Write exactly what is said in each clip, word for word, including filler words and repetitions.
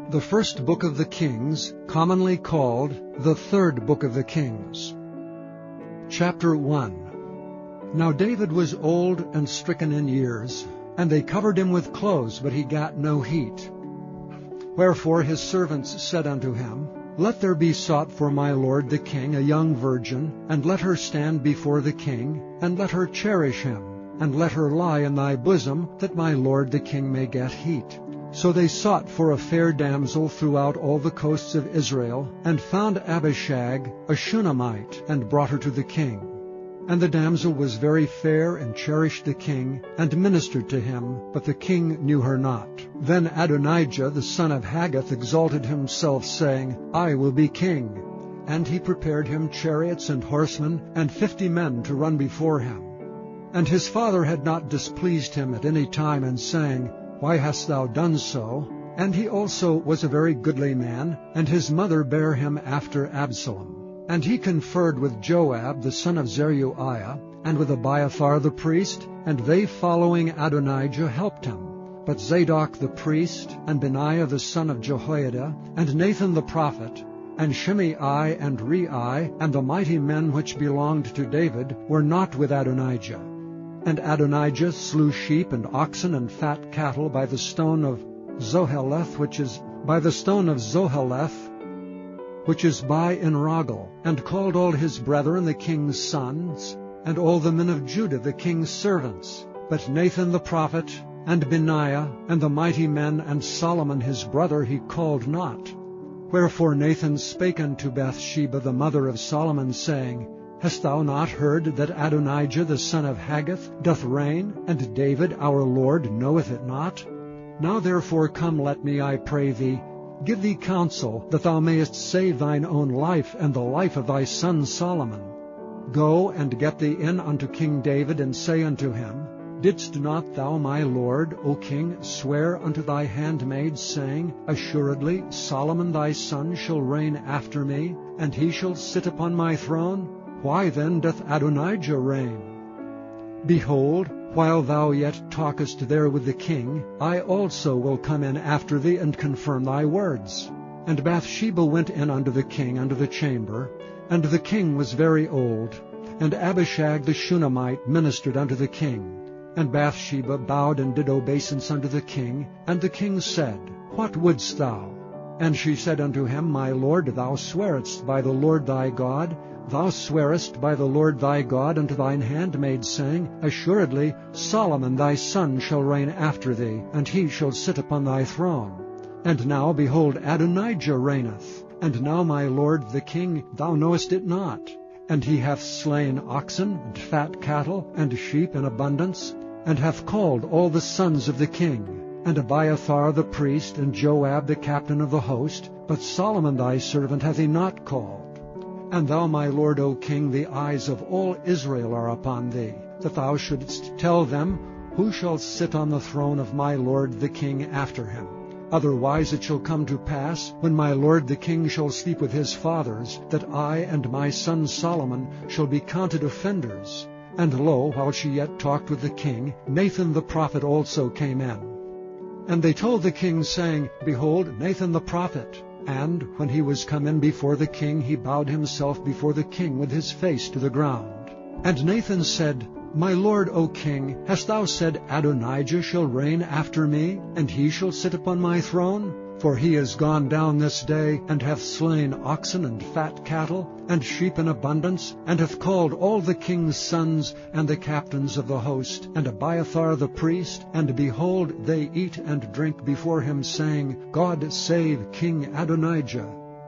The first book of the Kings, commonly called the third book of the Kings. Chapter one. Now David was old and stricken in years, and they covered him with clothes, but he got no heat. Wherefore his servants said unto him, Let there be sought for my lord the king a young virgin, and let her stand before the king, and let her cherish him, and let her lie in thy bosom, that my lord the king may get heat. So they sought for a fair damsel throughout all the coasts of Israel, and found Abishag, a Shunammite, and brought her to the king. And the damsel was very fair, and cherished the king, and ministered to him, but the king knew her not. Then Adonijah the son of Haggith exalted himself, saying, I will be king. And he prepared him chariots and horsemen, and fifty men to run before him. And his father had not displeased him at any time in saying, Why hast thou done so? And he also was a very goodly man, and his mother bare him after Absalom. And he conferred with Joab the son of Zeruiah, and with Abiathar the priest, and they following Adonijah helped him. But Zadok the priest, and Benaiah the son of Jehoiada, and Nathan the prophet, and Shimei and Rei, and the mighty men which belonged to David, were not with Adonijah. And Adonijah slew sheep and oxen and fat cattle by the stone of Zoheleth, which is by the stone of Zoheleth, which is by Enrogel, and called all his brethren the king's sons, and all the men of Judah the king's servants. But Nathan the prophet, and Benaiah, and the mighty men, and Solomon his brother he called not. Wherefore Nathan spake unto Bathsheba the mother of Solomon, saying, Hast thou not heard that Adonijah the son of Haggith doth reign, and David our Lord knoweth it not? Now therefore come, let me, I pray thee, give thee counsel, that thou mayest save thine own life, and the life of thy son Solomon. Go and get thee in unto King David, and say unto him, Didst not thou, my lord, O king, swear unto thy handmaid, saying, Assuredly Solomon thy son shall reign after me, and he shall sit upon my throne? Why then doth Adonijah reign? Behold, while thou yet talkest there with the king, I also will come in after thee, and confirm thy words. And Bathsheba went in unto the king unto the chamber, and the king was very old. And Abishag the Shunammite ministered unto the king. And Bathsheba bowed and did obeisance unto the king. And the king said, What wouldst thou? And she said unto him, My lord, thou swearest by the Lord thy God, Thou swearest by the Lord thy God unto thine handmaid, saying, Assuredly Solomon thy son shall reign after thee, and he shall sit upon thy throne. And now, behold, Adonijah reigneth. And now, my lord the king, thou knowest it not. And he hath slain oxen, and fat cattle, and sheep in abundance, and hath called all the sons of the king, and Abiathar the priest, and Joab the captain of the host, but Solomon thy servant hath he not called. And thou, my lord, O king, the eyes of all Israel are upon thee, that thou shouldest tell them who shall sit on the throne of my lord the king after him. Otherwise it shall come to pass, when my lord the king shall sleep with his fathers, that I and my son Solomon shall be counted offenders. And lo, while she yet talked with the king, Nathan the prophet also came in. And they told the king, saying, Behold, Nathan the prophet. And when he was come in before the king, he bowed himself before the king with his face to the ground. And Nathan said, My lord, O king, hast thou said, Adonijah shall reign after me, and he shall sit upon my throne? For he is gone down this day, and hath slain oxen and fat cattle, and sheep in abundance, and hath called all the king's sons, and the captains of the host, and Abiathar the priest, and behold, they eat and drink before him, saying, God save King Adonijah.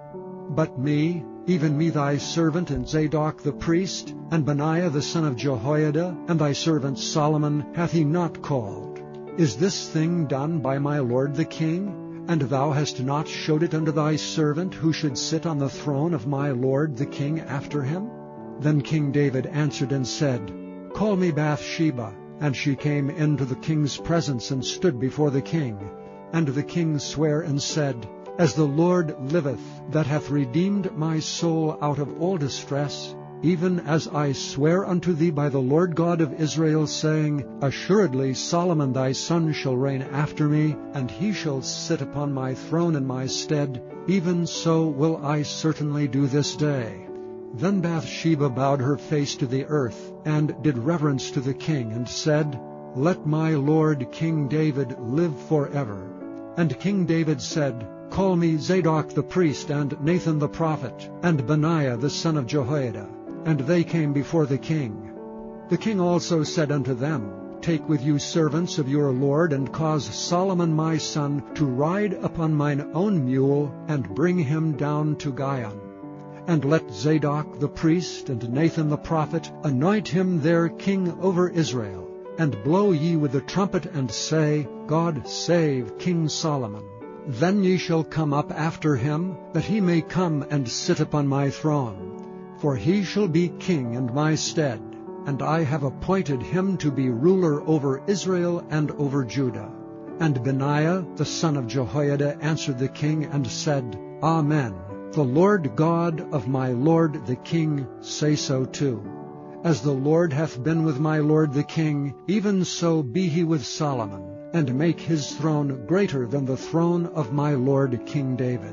But me, even me thy servant, and Zadok the priest, and Benaiah the son of Jehoiada, and thy servant Solomon, hath he not called. Is this thing done by my lord the king? And thou hast not showed it unto thy servant, who should sit on the throne of my lord the king after him? Then King David answered and said, Call me Bathsheba. And she came into the king's presence, and stood before the king. And the king sware and said, As the Lord liveth, that hath redeemed my soul out of all distress, even as I swear unto thee by the Lord God of Israel, saying, Assuredly Solomon thy son shall reign after me, and he shall sit upon my throne in my stead, even so will I certainly do this day. Then Bathsheba bowed her face to the earth, and did reverence to the king, and said, Let my lord King David live forever. And King David said, Call me Zadok the priest, and Nathan the prophet, and Benaiah the son of Jehoiada. And they came before the king. The king also said unto them, Take with you servants of your lord, and cause Solomon my son to ride upon mine own mule, and bring him down to Gihon. And let Zadok the priest and Nathan the prophet anoint him their king over Israel. And blow ye with the trumpet, and say, God save King Solomon. Then ye shall come up after him, that he may come and sit upon my throne. For he shall be king in my stead, and I have appointed him to be ruler over Israel and over Judah. And Benaiah the son of Jehoiada answered the king, and said, Amen. The Lord God of my lord the king say so too. As the Lord hath been with my lord the king, even so be he with Solomon, and make his throne greater than the throne of my lord King David.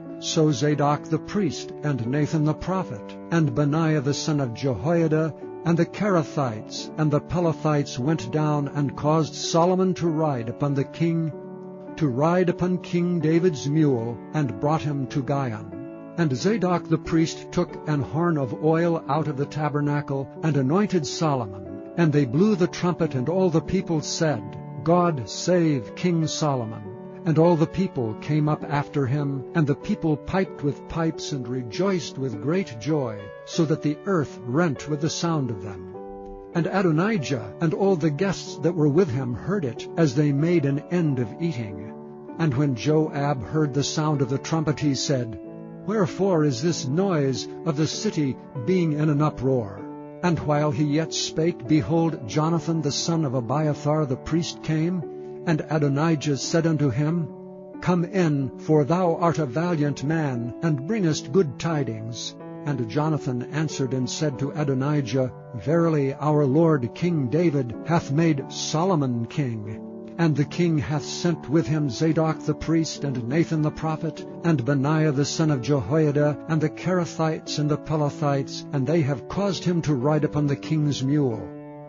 So Zadok the priest, and Nathan the prophet, and Benaiah the son of Jehoiada, and the Kerethites, and the Pelethites went down, and caused Solomon to ride upon the king, to ride upon King David's mule, and brought him to Gihon. And Zadok the priest took an horn of oil out of the tabernacle, and anointed Solomon. And they blew the trumpet, and all the people said, God save King Solomon. And all the people came up after him, and the people piped with pipes, and rejoiced with great joy, so that the earth rent with the sound of them. And Adonijah and all the guests that were with him heard it, as they made an end of eating. And when Joab heard the sound of the trumpet, he said, Wherefore is this noise of the city being in an uproar? And while he yet spake, behold, Jonathan the son of Abiathar the priest came, and Adonijah said unto him, Come in, for thou art a valiant man, and bringest good tidings. And Jonathan answered and said to Adonijah, Verily our lord King David hath made Solomon king. And the king hath sent with him Zadok the priest, and Nathan the prophet, and Benaiah the son of Jehoiada, and the Kerethites and the Pelethites, and they have caused him to ride upon the king's mule.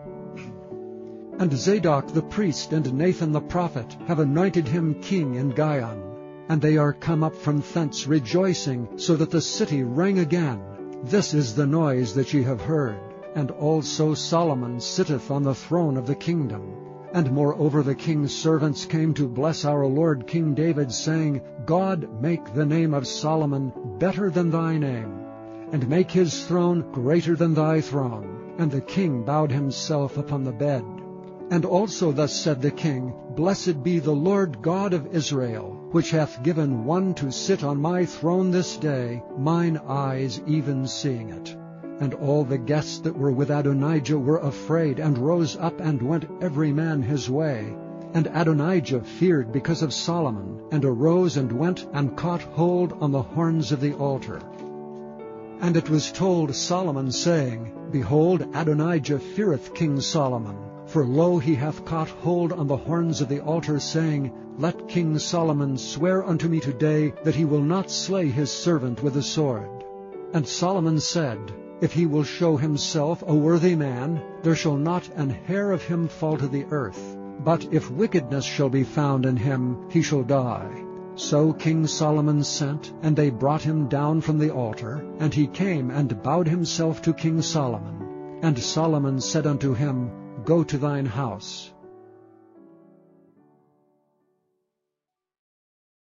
And Zadok the priest and Nathan the prophet have anointed him king in Gihon. And they are come up from thence rejoicing, so that the city rang again. This is the noise that ye have heard. And also Solomon sitteth on the throne of the kingdom. And moreover the king's servants came to bless our lord King David, saying, God make the name of Solomon better than thy name, and make his throne greater than thy throne. And the king bowed himself upon the bed. And also thus said the king, Blessed be the Lord God of Israel, which hath given one to sit on my throne this day, mine eyes even seeing it. And all the guests that were with Adonijah were afraid, and rose up and went every man his way. And Adonijah feared because of Solomon, and arose and went and caught hold on the horns of the altar. And it was told Solomon, saying, Behold, Adonijah feareth King Solomon. For lo, he hath caught hold on the horns of the altar, saying, Let King Solomon swear unto me today that he will not slay his servant with the sword. And Solomon said, If he will show himself a worthy man, there shall not an hair of him fall to the earth. But if wickedness shall be found in him, he shall die. So King Solomon sent, and they brought him down from the altar, and he came and bowed himself to King Solomon. And Solomon said unto him, Go to thine house.